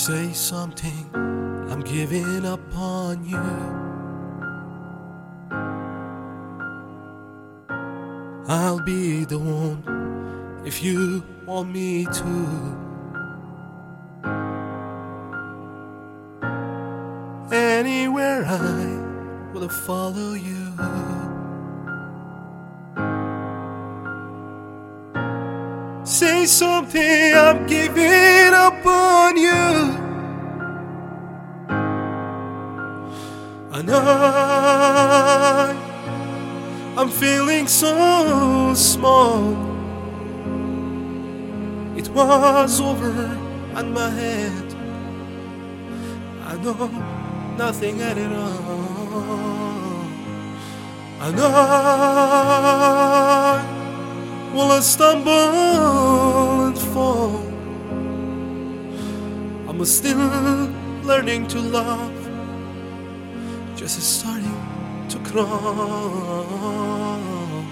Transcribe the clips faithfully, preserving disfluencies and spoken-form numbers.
Say something, I'm giving up on you. I'll be the one if you want me to. Anywhere I will follow you. Say something, I'm giving up on you. And I, I'm feeling so small. It was over on my head. I know nothing at all. And I will stumble and fall. I'm still learning to love, just starting to crawl.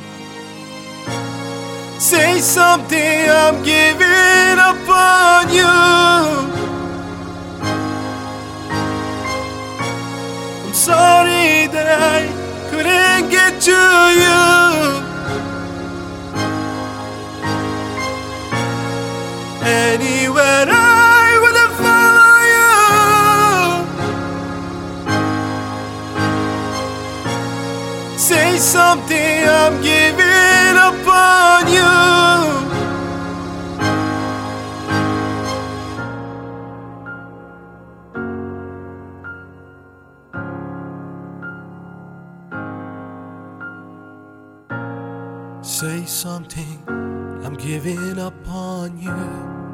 Say something, I'm giving up on you. I'm sorry that I couldn't get to you. Anywhere I would follow you. Say something, I'm giving up on you. Say something, I'm giving up on you.